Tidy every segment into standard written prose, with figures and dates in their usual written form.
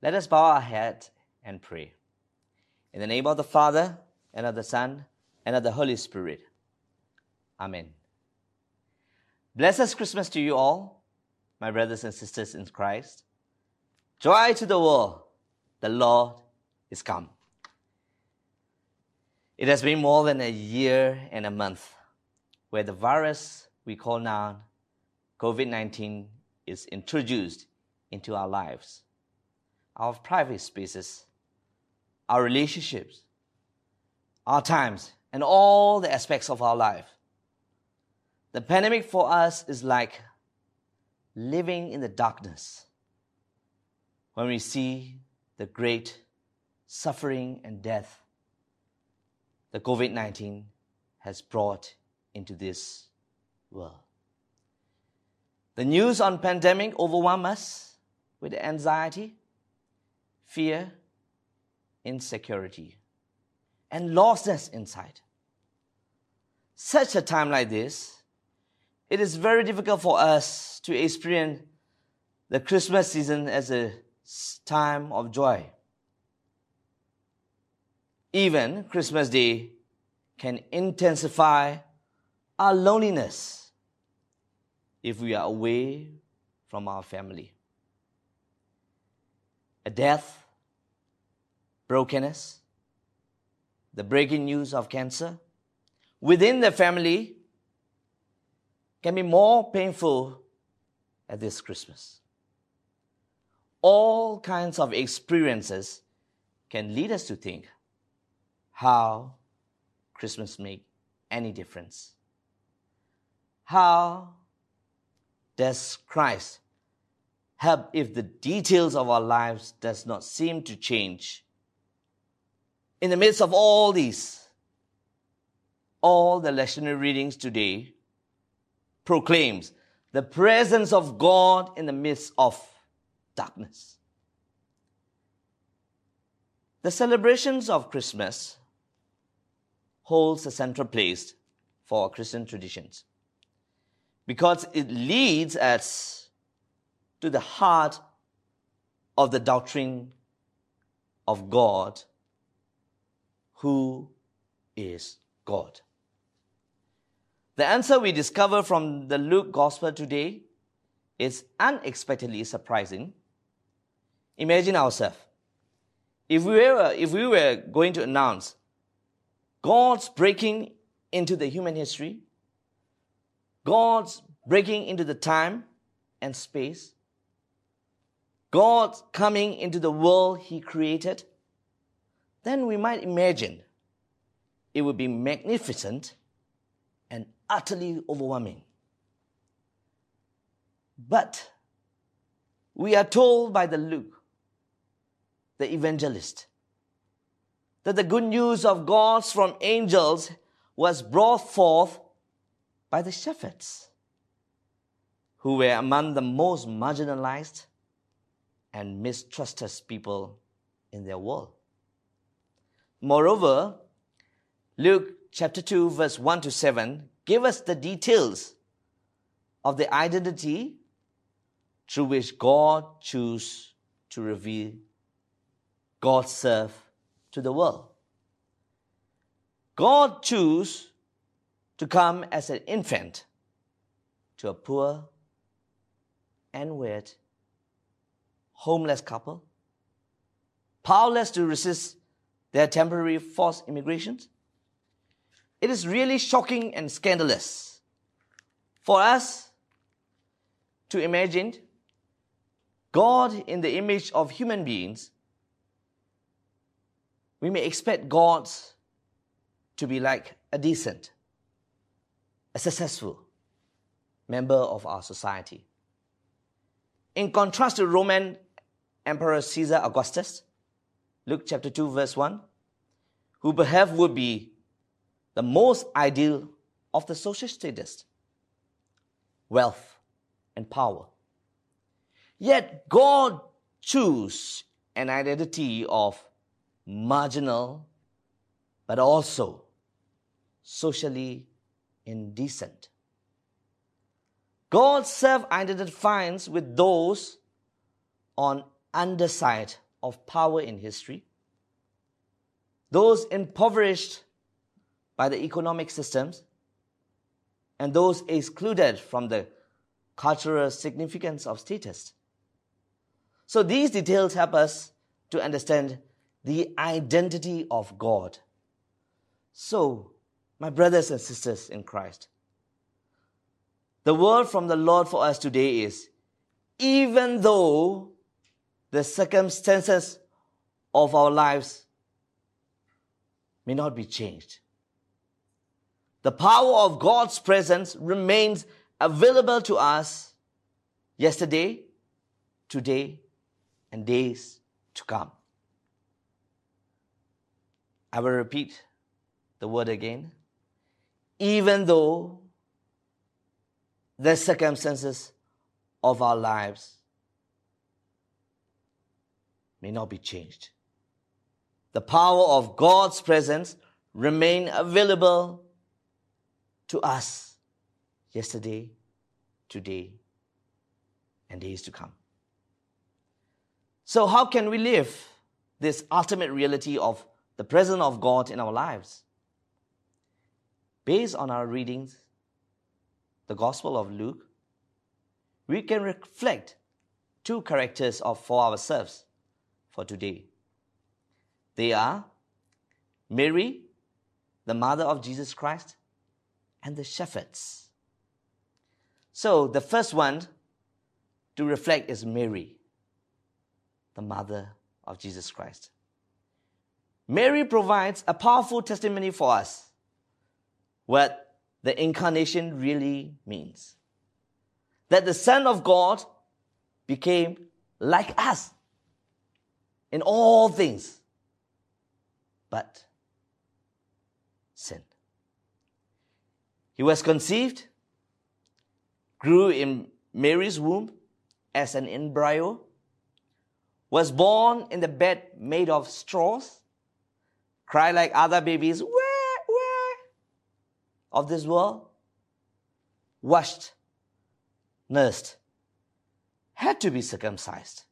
Let us bow our head and pray. In the name of the Father, and of the Son, and of the Holy Spirit. Amen. Blessed Christmas to you all, my brothers and sisters in Christ. Joy to the world, the Lord is come. It has been more than a year and a month where the virus we call now COVID-19 is introduced into our lives, our private spaces, our relationships, our times, and all the aspects of our life. The pandemic for us is like living in the darkness when we see the great suffering and death that COVID-19 has brought into this world. The news on pandemic overwhelm us with anxiety, fear, insecurity, and lostness inside. Such a time like this, it is very difficult for us to experience the Christmas season as a time of joy. Even Christmas Day can intensify our loneliness if we are away from our family. A death, brokenness, the breaking news of cancer within the family can be more painful at this Christmas. All kinds of experiences can lead us to think how Christmas make any difference. How does Christ help if the details of our lives does not seem to change? In the midst of all these, all the lectionary readings today proclaims the presence of God in the midst of darkness. The celebrations of Christmas holds a central place for Christian traditions because it leads us to the heart of the doctrine of God, who is God. The answer we discover from the Luke Gospel today is unexpectedly surprising. Imagine ourselves. If we were going to announce God's breaking into the human history, God's breaking into the time and space, God's coming into the world He created, then we might imagine it would be magnificent and utterly overwhelming. But we are told by the Luke, the evangelist, that the good news of God from angels was brought forth by the shepherds, who were among the most marginalized and mistrusted people in their world. Moreover, Luke chapter 2 verse 1 to 7 give us the details of the identity through which God chose to reveal God's self to the world. God chose to come as an infant to a poor and weird, homeless couple, powerless to resist their temporary forced immigrations. It is really shocking and scandalous for us to imagine God in the image of human beings. We may expect God to be like a decent, a successful member of our society. In contrast to Roman Emperor Caesar Augustus, Luke chapter 2 verse 1, who perhaps would be the most ideal of the social status, wealth and power. Yet God chose an identity of marginal but also socially indecent. God self-identifies with those on underside of power in history, those impoverished by the economic systems, and those excluded from the cultural significance of status. So these details help us to understand the identity of God. So, my brothers and sisters in Christ, the word from the Lord for us today is, even though the circumstances of our lives may not be changed, the power of God's presence remains available to us yesterday, today, and days to come. I will repeat the word again. Even though the circumstances of our lives may not be changed, the power of God's presence remain available to us yesterday, today, and days to come. So how can we live this ultimate reality of the presence of God in our lives? Based on our readings, the Gospel of Luke, we can reflect two characters for ourselves for today. They are Mary, the mother of Jesus Christ, and the shepherds. So the first one to reflect is Mary, the mother of Jesus Christ. Mary provides a powerful testimony for us what the incarnation really means. That the Son of God became like us in all things, but sinned. He was conceived, grew in Mary's womb as an embryo, was born in the bed made of straws, cried like other babies, wah, wah, of this world, washed, nursed, had to be circumcised,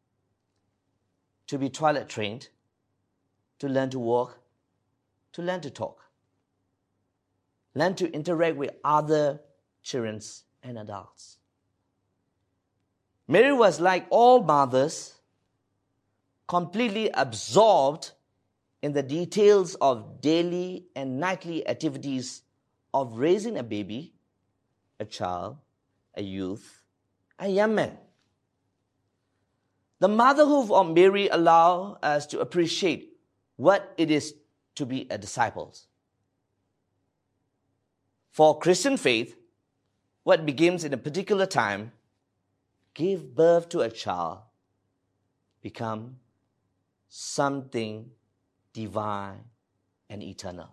to be toilet trained, to learn to walk, to learn to talk, learn to interact with other children and adults. Mary was like all mothers, completely absorbed in the details of daily and nightly activities of raising a baby, a child, a youth, a young man. The motherhood of Mary allows us to appreciate what it is to be a disciple. For Christian faith, what begins in a particular time, give birth to a child, become something divine and eternal.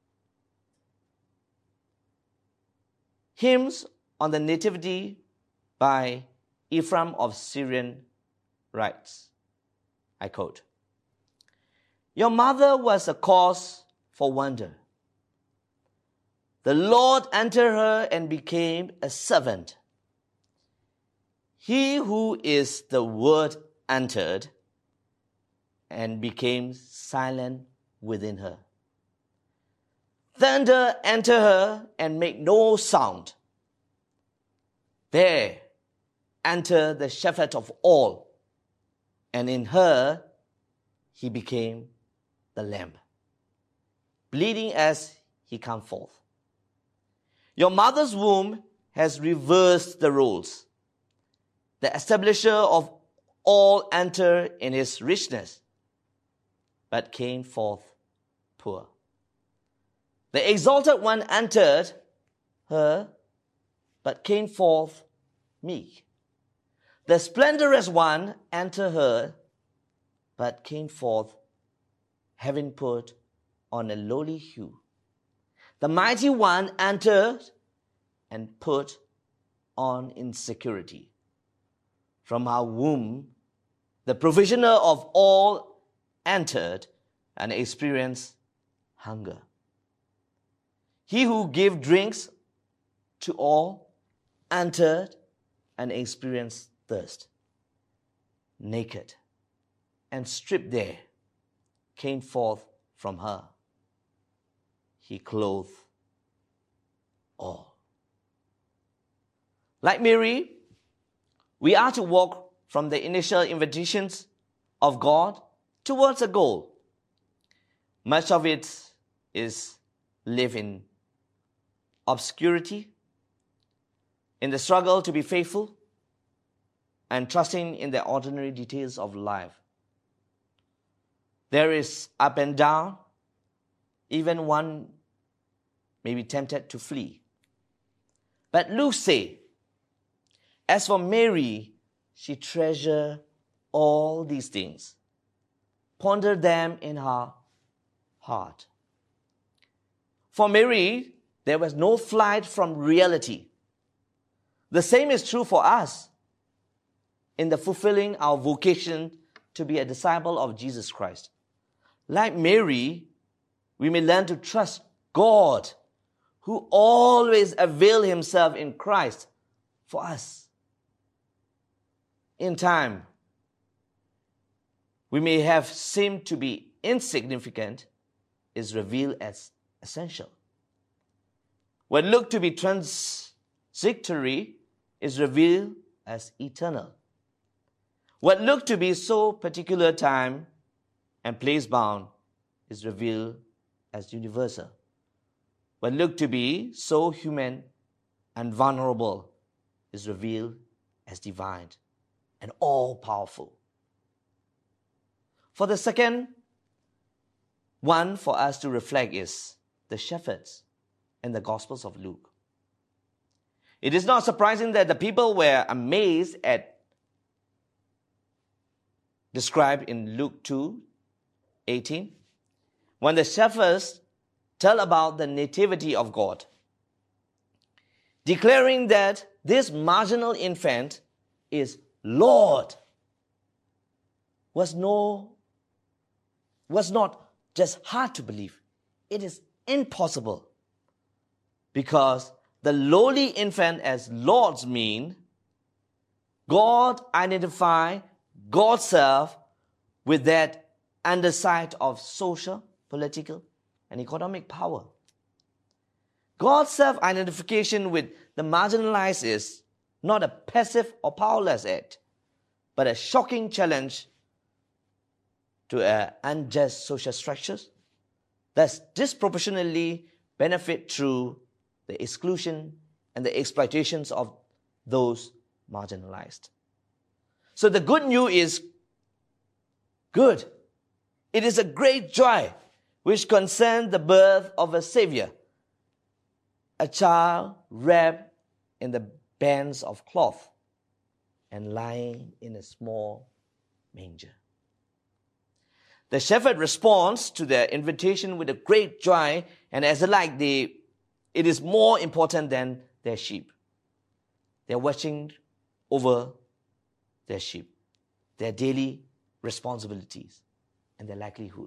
Hymns on the Nativity by Ephraim of Syrian writes, I quote, "Your mother was a cause for wonder. The Lord entered her and became a servant. He who is the Word entered and became silent within her. Thunder entered her and made no sound. There entered the shepherd of all, and in her he became the lamb, bleeding as he came forth. Your mother's womb has reversed the roles. The establisher of all entered in his richness, but came forth poor. The exalted one entered her, but came forth meek. The splendorous one entered her, but came forth having put on a lowly hue. The mighty one entered and put on insecurity. From her womb, the provisioner of all entered and experienced hunger. He who gave drinks to all entered and experienced thirst. Naked and stripped there came forth from her. He clothed all. Like Mary, we are to walk from the initial invitations of God towards a goal. Much of it is live in obscurity, in the struggle to be faithful, and trusting in the ordinary details of life. There is up and down, even one may be tempted to flee. But Luke says, as for Mary, she treasured all these things, pondered them in her heart. For Mary, there was no flight from reality. The same is true for us in the fulfilling our vocation to be a disciple of Jesus Christ. Like Mary, we may learn to trust God, who always availed himself in Christ for us. In time, we may have seemed to be insignificant, is revealed as essential. What looked to be transitory is revealed as eternal. What looked to be so particular time and place bound is revealed as universal. What looked to be so human and vulnerable is revealed as divine and all-powerful. For the second one for us to reflect is the shepherds in the Gospels of Luke. It is not surprising that the people were amazed at described in Luke 2:18, when the shepherds tell about the nativity of God, declaring that this marginal infant is Lord, was not just hard to believe. It is impossible, because the lowly infant as Lord's mean God identify God's self with that underside of social, political, and economic power. God's self-identification with the marginalized is not a passive or powerless act, but a shocking challenge to unjust social structures that disproportionately benefit through the exclusion and the exploitations of those marginalized. So the good news is good. It is a great joy which concerns the birth of a Savior, a child wrapped in the bands of cloth and lying in a small manger. The shepherd responds to their invitation with a great joy, and as like it is more important than their sheep. They're watching over their sheep, their daily responsibilities, and their likelihood.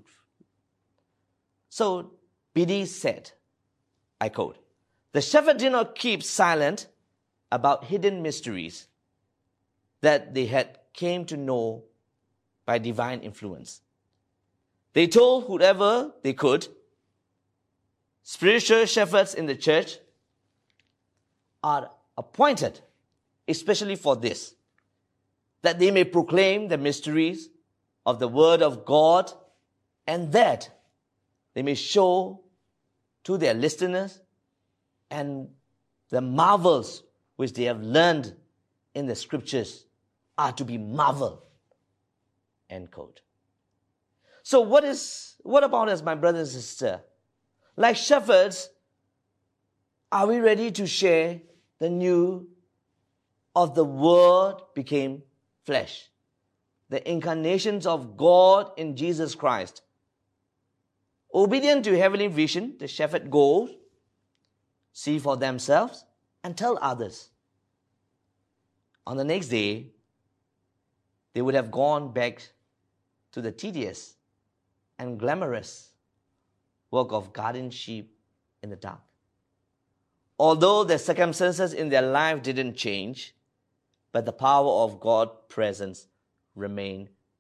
So B.D. said, I quote, "The shepherd did not keep silent about hidden mysteries that they had came to know by divine influence. They told whoever they could. Spiritual shepherds in the church are appointed especially for this, that they may proclaim the mysteries of the Word of God, and that they may show to their listeners and the marvels which they have learned in the Scriptures are to be marveled." End quote. So what about us, my brothers and sisters? Like shepherds, are we ready to share the news of the Word became flesh, the incarnations of God in Jesus Christ? Obedient to heavenly vision, the shepherd goes, see for themselves, and tell others. On the next day, they would have gone back to the tedious and glamorous work of guarding sheep in the dark. Although the circumstances in their life didn't change, but the power of God's presence remained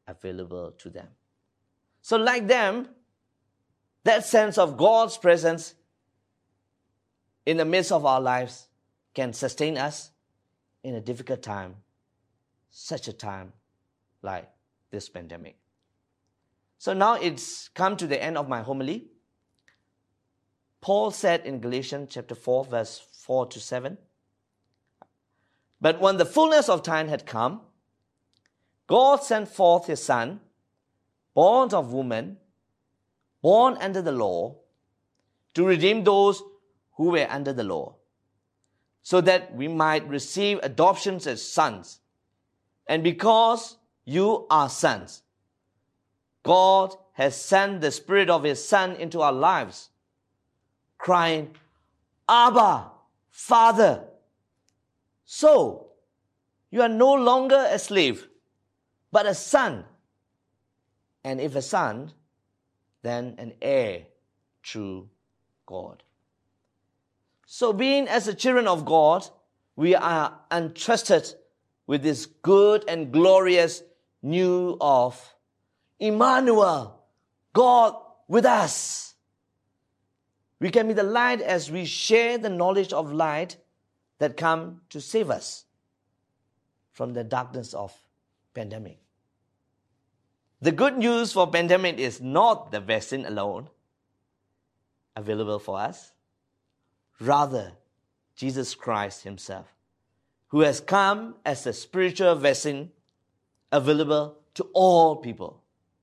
available to them. So like them, that sense of God's presence in the midst of our lives can sustain us in a difficult time, such a time like this pandemic. So now it's come to the end of my homily. Paul said in Galatians chapter 4, verse 4 to 7, "But when the fullness of time had come, God sent forth his Son, born of woman, born under the law, to redeem those who were under the law, so that we might receive adoptions as sons. And because you are sons, God has sent the Spirit of his Son into our lives, crying, 'Abba, Father.' So, you are no longer a slave, but a son. And if a son, then an heir through God." So being as the children of God, we are entrusted with this good and glorious news of Emmanuel, God with us. We can be the light as we share the knowledge of light that come to save us from the darkness of pandemic. The good news for pandemic is not the vaccine alone available for us, rather Jesus Christ himself, who has come as the spiritual vaccine available to all people.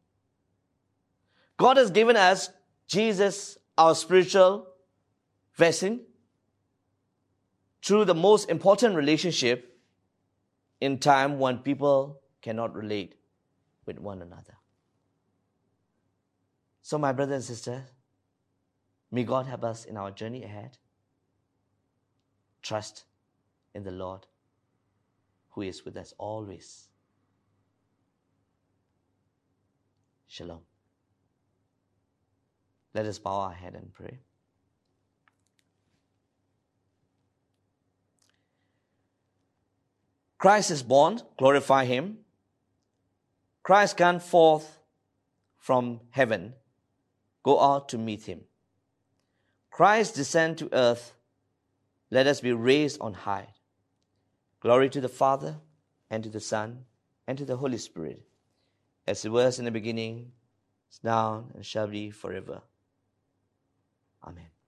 God has given us Jesus, our spiritual vaccine, through the most important relationship in time when people cannot relate with one another. So my brothers and sisters, may God help us in our journey ahead. Trust in the Lord, who is with us always. Shalom. Let us bow our head and pray. Christ is born, glorify him. Christ gone forth from heaven, go out to meet him. Christ descend to earth, let us be raised on high. Glory to the Father, and to the Son, and to the Holy Spirit, as it was in the beginning, is now, and shall be forever. Amen.